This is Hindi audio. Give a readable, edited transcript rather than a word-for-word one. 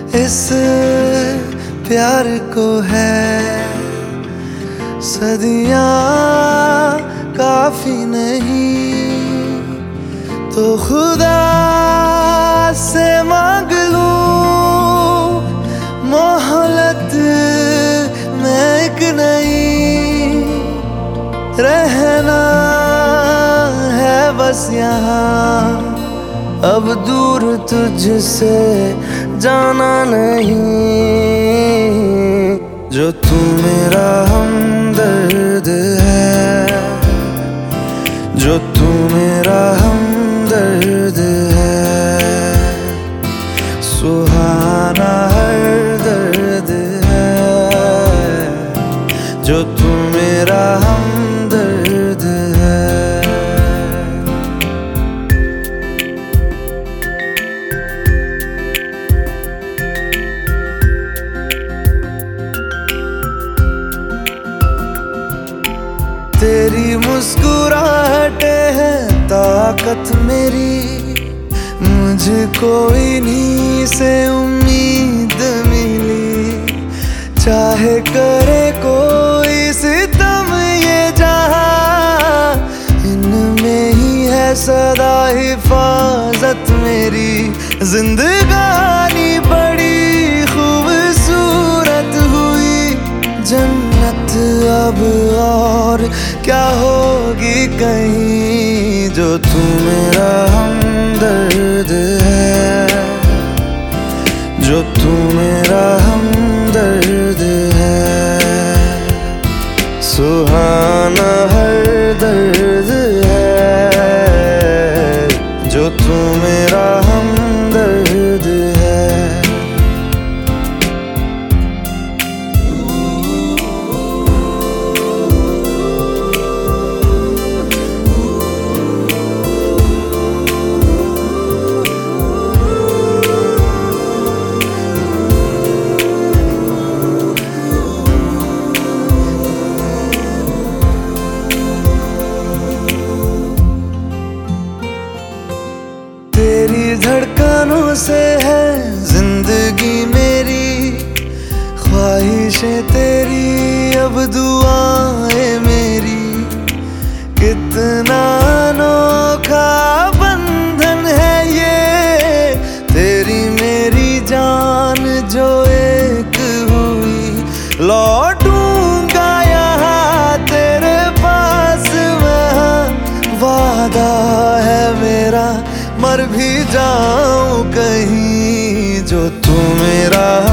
इस प्यार को है सदियां काफी नहीं, तो खुदा से मांग लूं मोहलत में एक नहीं। रहना है बस यहाँ, अब दूर तुझसे जाना नहीं। जो तू मेरा हमदर्द है, जो तू मेरा हमदर्द है, सुहाना हर दर्द है। जो तू मेरा हमदर्द है। तेरी मुस्कुराहटे है ताकत मेरी, मुझको इन्हीं से उम्मीद मिली। चाहे करे कोई सितम ये जहां, इनमें ही है सदा हिफाजत मेरी। जिंदगानी बड़ी खूबसूरत हुई, जन्नत अब और क्या होगी कहीं। जो तू मेरा हमदर्द है, जो तू मेरा हमदर्द है, सुहाना हर दर्द है। जो तू मेरा हमदर्द है। तेरी धड़कनों से है जिंदगी मेरी, ख्वाहिशें तेरी अब दुआएं मेरी। कितना अनोखा बंधन है ये, तेरी मेरी जान जो एक हुई। लौटूंगा यहाँ तेरे पास मैं, वादा है मेरा मर भी जाऊं कहीं। जो तू मेरा